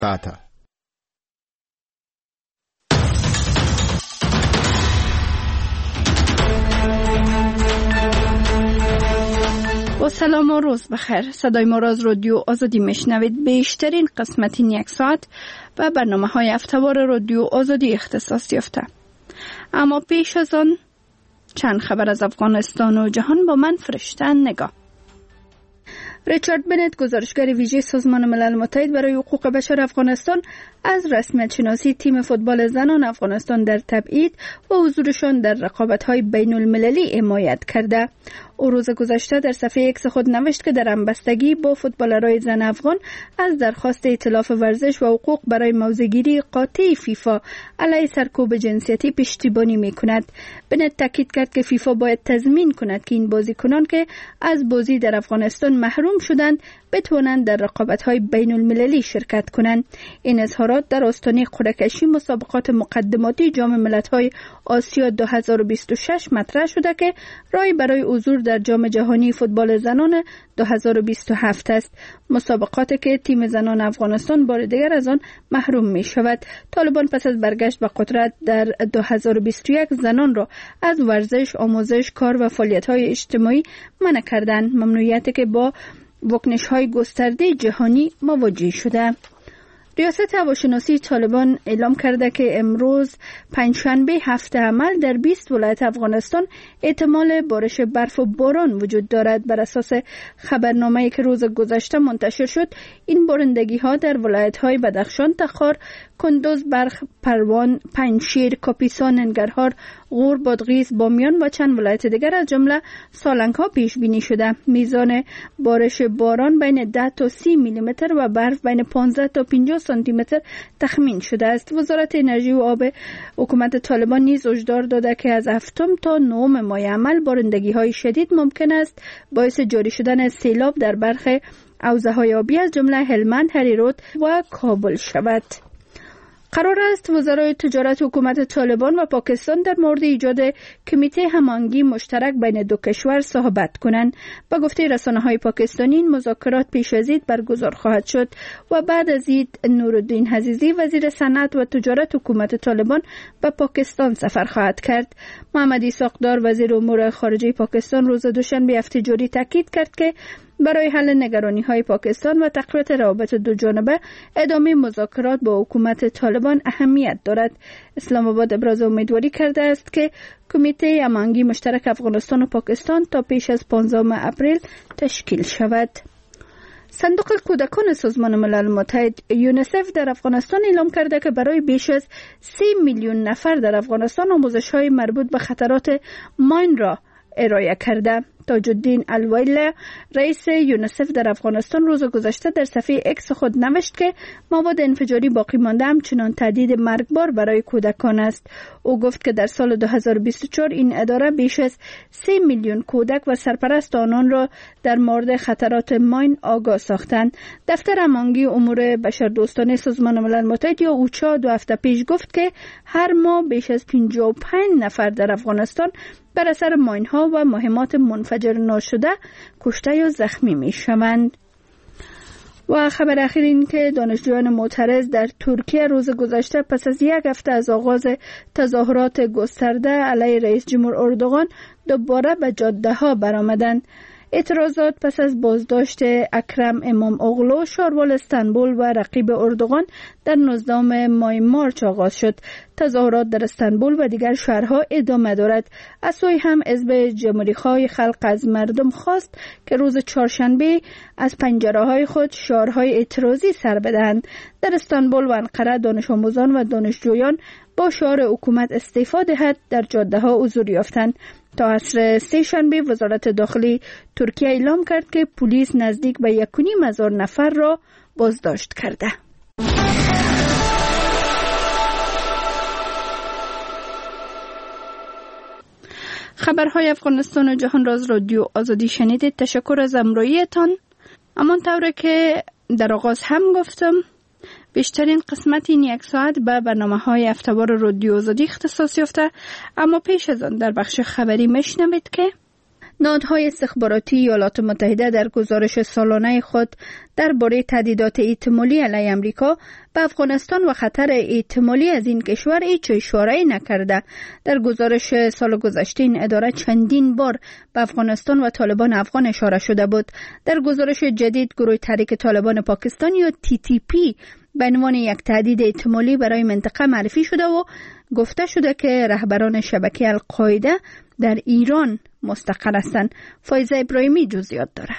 قطر. با سلام و روز بخیر. صدای ما را از رادیو آزادی میشنوید. بیشترین قسمت این یک ساعت و برنامه های هفته‌وار رادیو آزادی اختصاص یافته. اما پیش از آن چند خبر از افغانستان و جهان با من فرشته نگاه. ریچارد بنت، گزارشگر ویژه سازمان ملل متحد برای حقوق بشر افغانستان، از رسمیت شناسی تیم فوتبال زنان افغانستان در تبعید و حضورشان در رقابت‌های بین‌المللی حمایت کرده. او روز گذشته در صفحه ایکس خود نوشت که در همبستگی با فوتبالرای زن افغان از درخواست ائتلاف ورزش و حقوق برای موضع‌گیری قاطع فیفا علیه سرکوب جنسیتی پشتیبانی می‌کند. بنت تاکید کرد که فیفا باید تضمین کند که این بازیکنان که از بازی در افغانستان محروم شدند بتوانند در رقابت‌های بین‌المللی شرکت کنند. این اظهارات در آستانه قرعه‌کشی مسابقات مقدماتی جام ملت‌های آسیا 2026 مطرح شده که راهی برای حضور در جام جهانی فوتبال زنان 2027 است. مسابقاتی که تیم زنان افغانستان بار دیگر از آن محروم می شود. طالبان پس از برگشت به قدرت در 2021 زنان را از ورزش، آموزش، کار و فعالیت‌های اجتماعی منع کردند، ممنوعیتی که با واکنش‌های گسترده جهانی مواجه شده. ریاست هواشناسی طالبان اعلام کرده که امروز پنجشنبه هفته عمل در 20 ولایت افغانستان احتمال بارش برف و باران وجود دارد. بر اساس خبرنامه‌ای که روز گذشته منتشر شد، این بارندگی‌ها در ولایت‌های بدخشان، تخار، کندوز، بلخ، پروان، پنجشیر، کاپیسا، ننگرهار، غور، بادغیس، بامیان و چند ولایت دیگر از جمله سالنگ‌ها پیش بینی شده. میزان بارش باران بین 10 تا 30 میلیمتر و برف بین 15 تا 50 سانتی متر تخمین شده است. وزارت انرژی و آب حکومت طالبان نیز هشدار داده که از 7 تا 9 ماه عمل بارندگی‌های شدید ممکن است باعث جاری شدن سیلاب در برخی حوزه‌های آبی از جمله هلمند، هریرود و کابل شود. قرار است وزرای تجارت حکومت طالبان و پاکستان در مورد ایجاد کمیته هماهنگی مشترک بین دو کشور صحبت کنند. با گفته رسانه‌های پاکستانی، این مذاکرات پیش از عید برگزار خواهد شد و بعد از عید نورالدین عزیزی، وزیر صنعت و تجارت حکومت طالبان، به پاکستان سفر خواهد کرد. محمد اسحاق‌دار، وزیر امور خارجه پاکستان، روز دوشنبه هفته جاری تاکید کرد که برای حل نگرانی‌های پاکستان و تقویت روابط دو جانبه ادامه مذاکرات با حکومت طالبان اهمیت دارد. اسلام آباد ابراز امیدواری کرده است که کمیته هماهنگی مشترک افغانستان و پاکستان تا پیش از 15 اپریل تشکیل شود. صندوق کودکان سازمان ملل متحد یونیسف در افغانستان اعلام کرده که برای بیش از 3 میلیون نفر در افغانستان آموزش‌های مربوط به خطرات ماین را ارائه کرده. تاج الدین الویله، رئیس یونیسف در افغانستان، روز گذشته در صفحه ایکس خود نوشت که مواد انفجاری باقی مانده همچنان تهدید مرگبار برای کودکان است. او گفت که در سال 2024 این اداره بیش از 3 میلیون کودک و سرپرست آنان را در مورد خطرات ماین آگاه ساختند. دفتر هماهنگی امور بشردوستانه سازمان ملل متحد یا اوچا 2 هفته پیش گفت که هر ماه بیش از 55 نفر در افغانستان بر اثر ماین‌ها و مهمات منفجر ناشده کشته یا زخمی می‌شوند. و خبر اخیر این که دانشجویان معترض در ترکیه روز گذشته پس از 1 هفته از آغاز تظاهرات گسترده علیه رئیس جمهور اردوغان دوباره به جاده‌ها برآمدند. اعتراضات پس از بازداشت اکرم امام اوغلو، شاروال استانبول و رقیب اردوغان در 19 ماه مارچ آغاز شد. تظاهرات در استانبول و دیگر شهرها ادامه دارد. از سوی هم حزب جمهوری‌خواه خلق از مردم خواست که روز چهارشنبه از پنجره‌های خود شعارهای اعتراضی سر بدهند. در استانبول و انقره دانش آموزان و دانشجویان با شعار حکومت استعفا دهد در جاده‌ها حضور یافتند. تا عصر سه‌شنبه وزارت داخلی ترکیه اعلام کرد که پلیس نزدیک به 1.5 نفر را بازداشت کرده. خبرهای افغانستان و جهان را از رادیو آزادی شنیدید. تشکر از همراهیتان. همانطور که در آغاز هم گفتم، بیشترین قسمت این 1 ساعت به برنامه‌های هفته‌وار رادیو آزادی اختصاص یافته. اما پیش از آن در بخش خبری میشنوید که نهادهای استخباراتی ایالات متحده در گزارش سالانه خود درباره تهدیدات احتمالی علیه امریکا به افغانستان و خطر احتمالی از این کشور هیچ اشاره‌ای نکرده. در گزارش سال گذشته این اداره چندین بار به افغانستان و طالبان افغان اشاره شده بود. در گزارش جدید گروه تحریک طالبان پاکستان یا TTP به عنوان یک تهدید احتمالی برای منطقه معرفی شده و گفته شده که رهبران شبکه القاعده در ایران مستقر هستند. فایزه ابراهیمی جزئیات داره.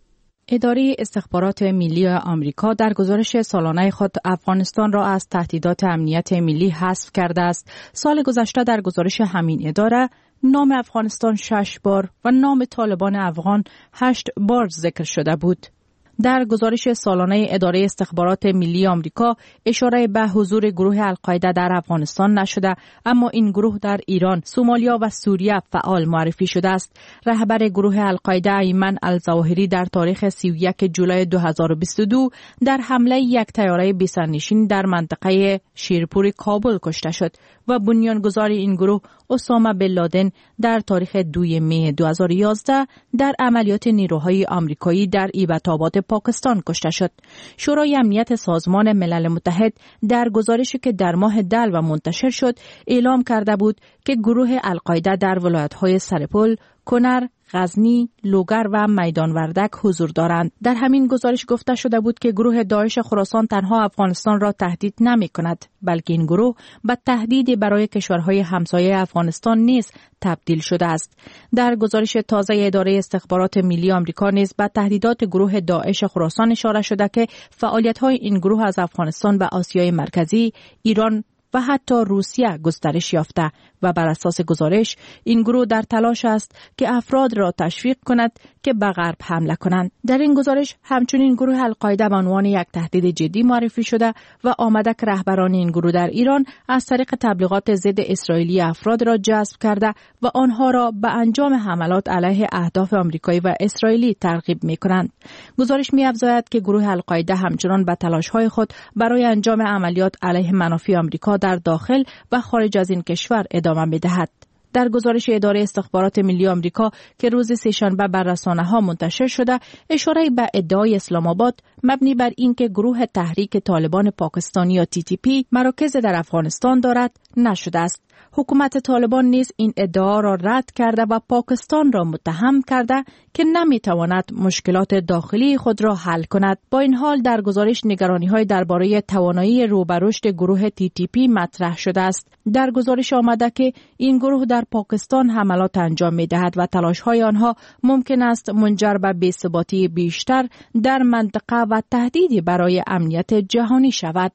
اداره استخبارات ملی آمریکا در گزارش سالانه خود افغانستان را از تهدیدات امنیت ملی حذف کرده است. سال گذشته در گزارش همین اداره نام افغانستان 6 بار و نام طالبان افغان 8 بار ذکر شده بود. در گزارش سالانه اداره استخبارات ملی آمریکا اشاره به حضور گروه القاعده در افغانستان نشده، اما این گروه در ایران، سومالیا و سوریه فعال معرفی شده است. رهبر گروه القاعده ایمن الظواهری در تاریخ 31 جولای 2022 در حمله یک طیاره بی‌سرنشین در منطقه شیرپور کابل کشته شد و بنیانگذار این گروه اسامه بن لادن در تاریخ 2 می 2011 در عملیات نیروهای آمریکایی در ایبت‌آباد پاکستان کشته شد. شورای امنیت سازمان ملل متحد در گزارشی که در ماه دلو منتشر شد اعلام کرده بود که گروه القاعده در ولایت‌های سرپل، کنر، غزنی، لوگر و میدان وردک حضور دارند. در همین گزارش گفته شده بود که گروه داعش خراسان تنها افغانستان را تهدید نمی کند، بلکه این گروه به تهدیدی برای کشورهای همسایه افغانستان نیز تبدیل شده است. در گزارش تازه اداره استخبارات ملی آمریکا نیز به تهدیدات گروه داعش خراسان اشاره شده که فعالیت‌های این گروه از افغانستان به آسیای مرکزی، ایران و حتی روسیه گسترش یافته و بر اساس گزارش این گروه در تلاش است که افراد را تشویق کند که به غرب حمله کنند. در این گزارش همچنین گروه القاعده به عنوان یک تهدید جدی معرفی شده و آمده که رهبران این گروه در ایران از طریق تبلیغات ضد اسرائیلی افراد را جذب کرده و آنها را به انجام حملات علیه اهداف آمریکایی و اسرائیلی ترغیب می‌کنند. گزارش می‌افزاید که گروه القاعده همچنان به تلاش‌های خود برای انجام عملیات علیه منافع آمریکا در داخل و خارج از این کشور ادامه می‌دهد. در گزارش اداره استخبارات ملی آمریکا که روز سه‌شنبه بر رسانه‌ها منتشر شده، اشاره به ادعای اسلام آباد مبنی بر اینکه گروه تحریک طالبان پاکستانی یا TTP مراکز در افغانستان دارد نشده است. حکومت طالبان نیز این ادعا را رد کرده و پاکستان را متهم کرده که نمیتواند مشکلات داخلی خود را حل کند. با این حال در گزارش نگرانی‌های درباره توانایی رو به رشد گروه TTP مطرح شده است. در گزارش آمده که این گروه در پاکستان حملات انجام می‌دهد و تلاش‌های آنها ممکن است منجر به بی‌ثباتی بیشتر در منطقه و تهدیدی برای امنیت جهانی شود.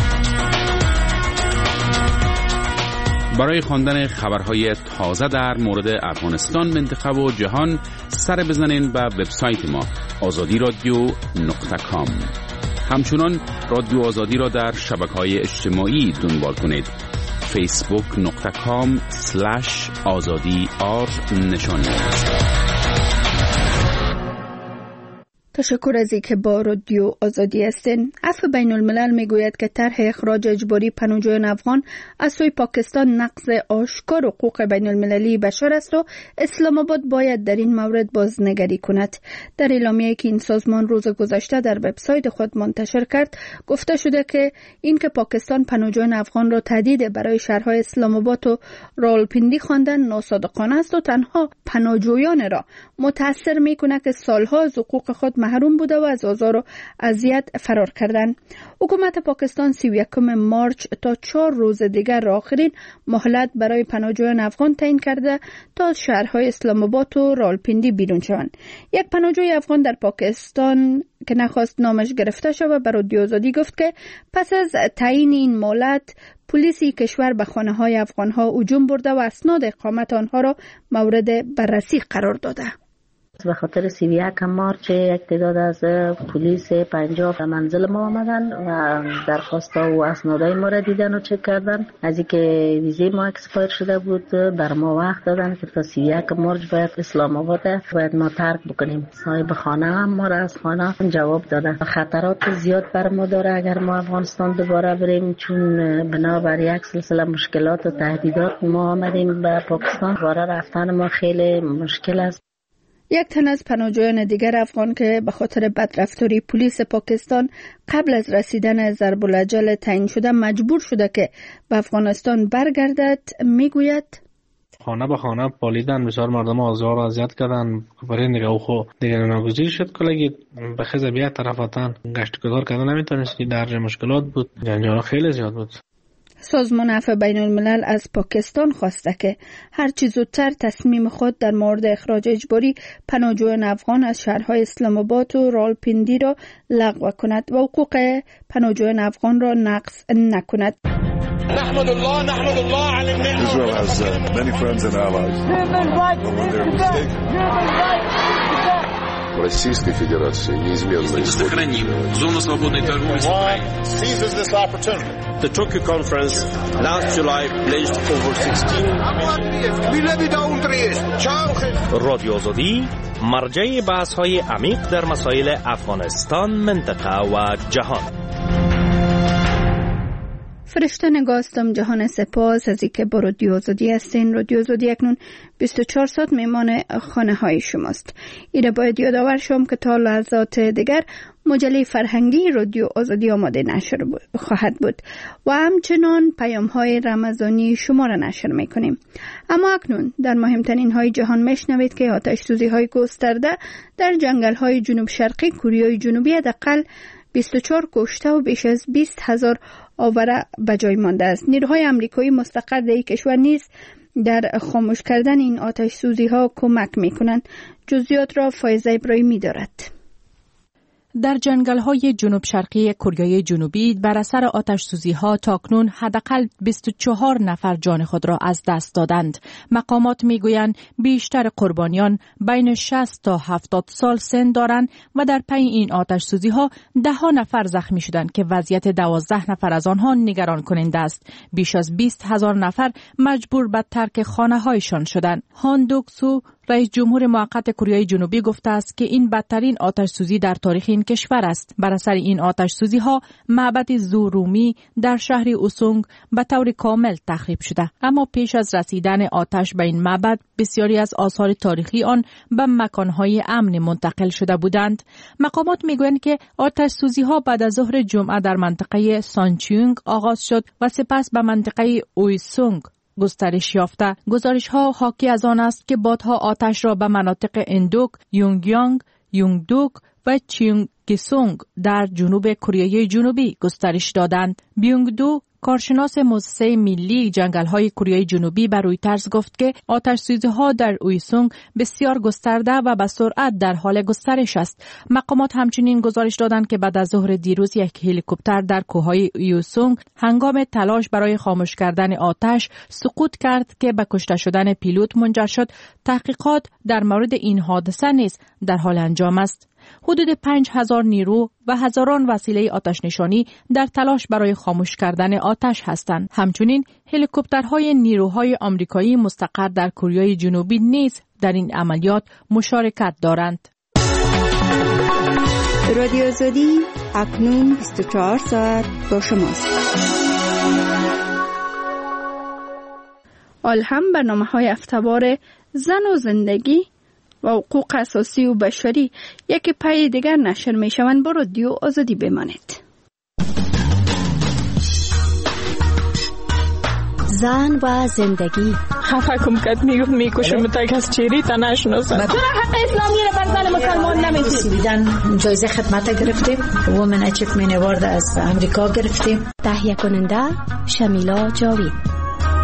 برای خواندن خبرهای تازه در مورد افغانستان، منطقه و جهان سر بزنین به وبسایت ما azadiradio.com. همچنان رادیو آزادی را در شبکه‌های اجتماعی دنبال کنید. facebook.com/azadi نشانی. تشکر از اینکه با رادیو آزادی هستین. عفو بین الملل میگوید که طرح اخراج اجباری پناهجویان افغان از سوی پاکستان نقض آشکار حقوق بین المللی بشر است و اسلام آباد باید در این مورد بازنگری کند. در اعلامیه‌ای که این سازمان روز گذشته در وبسایت خود منتشر کرد، گفته شده که اینکه پاکستان پناهجویان افغان را تهدید برای شهرهای اسلام آباد و راولپنڈی خواندن ناصادقانه است و تنها پناهجویان را متاثر می‌کند که سالها از حقوق خود محروم بوده و از آزار و اذیت فرار کردند. حکومت پاکستان 31 مارچ تا 4 روز دیگر آخرین مهلت برای پناهجویان افغان تعیین کرده تا از شهرهای اسلام آباد و راولپنڈی بیرون شوند. یک پناهجوی افغان در پاکستان که نخواست نامش گرفته شود به رادیو آزادی گفت که پس از تعیین این مهلت پلیس کشور به خانه‌های افغان‌ها هجوم برده و اسناد اقامت آنها را مورد بررسی قرار داده. به خاطر 31 مارچ یک تعداد از پلیس پنجاب به منزل ما آمدن و درخواست و اسنادهای ما را دیدن و چک کردن. از اینکه ویزه ما اکسپایر شده بود بر ما وقت دادن که تا 31 مارچ باید اسلام آباد باید ما ترک بکنیم. صاحب خانه هم ما را از خانه جواب داده. خطرات زیاد بر ما داره اگر ما افغانستان دوباره بریم، چون بنابر یک سلسله مشکلات و تهدیدات ما آمدیم به پاکستان. دوباره رفتن ما خیلی مشکل است. یک تن از پناهجویان دیگر افغان که به خاطر بدرفتاری پلیس پاکستان قبل از رسیدن ضرب الاجل تعیین شده مجبور شده که به افغانستان برگردد میگوید خانه به خانه پالیدن، بسیار مردم آزار و اذیت کردن. برای نگاه خو دیگر ناگزیر شد کلگی به خیز بیات طرفاتن گشت گذار کردن نمیتونستی، درجه مشکلات بود، جنجال خیلی زیاد بود. سازمان عفو بین الملل از پاکستان خواسته که هر چه زودتر تصمیم خود در مورد اخراج اجباری پناهجویان افغان از شهرهای اسلام آباد و راولپنڈی را لغو کند و حقوق پناهجویان افغان را نقض نکند. نحمد الله على النعمة. Israel has many friends and allies. Российской Федерации неизменно сохраним зону свободной торговли с Украиной. Seizes this opportunity. The Tokyo conference last July pledged over 16 رادیو آزادی مرجع بحث‌های عمیق در مسائل افغانستان، منطقه و جهان. فرشته نگاستم جهان سپاس از اینکه با رادیو آزادی هستین. رادیو آزادی اکنون 24 ساعت میمان خانه های شماست. ایره باید یادآور شم که تا لحظات دیگر مجله فرهنگی رادیو آزادی آماده نشر خواهد بود و همچنان پیام های رمضانی شما را نشر میکنیم. اما اکنون در مهمترین های جهان میشنوید که آتش سوزی های گسترده در جنگل های جنوب شرقی کره جنوبی حداقل 24 کشته و بیش از 20,000 آواره به جای مانده است. نیروهای آمریکایی مستقر در این کشور نیز در خاموش کردن این آتش سوزی ها کمک می کنند. جزئیات را فایزه ابراهیمی دارد. در جنگل‌های جنوب شرقی کره جنوبی بر اثر آتش‌سوزی‌ها تاکنون حداقل 24 نفر جان خود را از دست دادند. مقامات می‌گویند بیشتر قربانیان بین 60 تا 70 سال سن دارند و در پی این آتش‌سوزی‌ها 10 نفر زخمی شدند که وضعیت 12 نفر از آنها نگران کننده است. بیش از 20,000 نفر مجبور به ترک خانه‌هایشان شدند. هان دوک سو رئیس جمهور موقت کره جنوبی گفته است که این بدترین آتش سوزی در تاریخ این کشور است. بر اثر این آتش سوزی ها معبد زورومی در شهر اوسونگ به طور کامل تخریب شده. اما پیش از رسیدن آتش به این معبد بسیاری از آثار تاریخی آن به مکانهای امن منتقل شده بودند. مقامات میگویند که آتش سوزی ها بعد از ظهر جمعه در منطقه سانچیونگ آغاز شد و سپس به منطقه اویسونگ گسترش یافته. گزارش ها حاکی از آن است که بادها آتش را به مناطق اندوک، یونگیانگ، یونگدوک و چیونگگیسونگ در جنوب کره جنوبی گسترش دادند. بیونگدو کارشناس مؤسسه ملی جنگل‌های کره جنوبی به رویترز گفت که آتش‌سوزی‌ها در اویسونگ بسیار گسترده و به سرعت در حال گسترش است. مقامات همچنین گزارش دادند که بعد از ظهر دیروز یک هلیکوپتر در کوههای اویسونگ هنگام تلاش برای خاموش کردن آتش سقوط کرد که به کشته شدن پیلوت منجر شد. تحقیقات در مورد این حادثه نیز در حال انجام است. حدود 5,000 نیرو و هزاران وسیله آتش نشانی در تلاش برای خاموش کردن آتش هستند. همچنین هلیکوپترهای نیروهای آمریکایی مستقر در کره جنوبی نیز در این عملیات مشارکت دارند. رادیو آزادی اکنون 24 ساعت با شماست. الهم برنامه‌های هفته‌وار زن و زندگی و حقوق اساسی و بشری یکی پای دیگر نشر می شوند. با رادیو آزادی بمانید. زن و زندگی حکم کد میکشم تا کس چیری تا نشناسن. چرا حق اسلامی را بر زن مسلمان نمیدید؟ جایزه خدمت گرفتیم، وومن اچیومنت اوارد از امریکا گرفتیم. تهیه کننده شمیلا جاوید.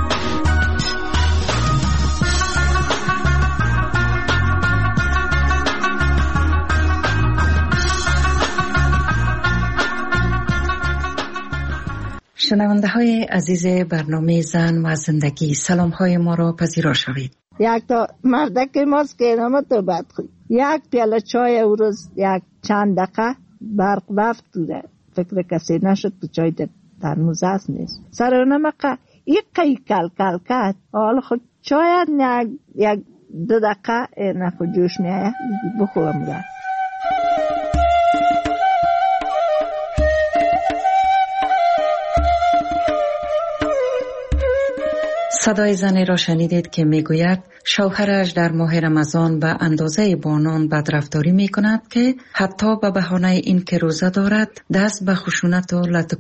شنونده های عزیز برنامه زن و زندگی، سلام های ما را پذیرا شوید. یک تا مردک ماست که نامه تو بد خوی، یک پیاله چای او روز یک چند دقیقه برق رفت توده، فکر کسی نشد تو چای در ترموز هست نیست سر نمقه یک قی کل کل کد حال خود چاید یک 2 دقیقه نخو جوش میایه بخورم ده. صدای زنی را شنیدید که میگوید شوهرش در ماه رمضان به اندازه بانان بدرفتاری می کند که حتی به بهانه این که روزه دارد دست به خشونت و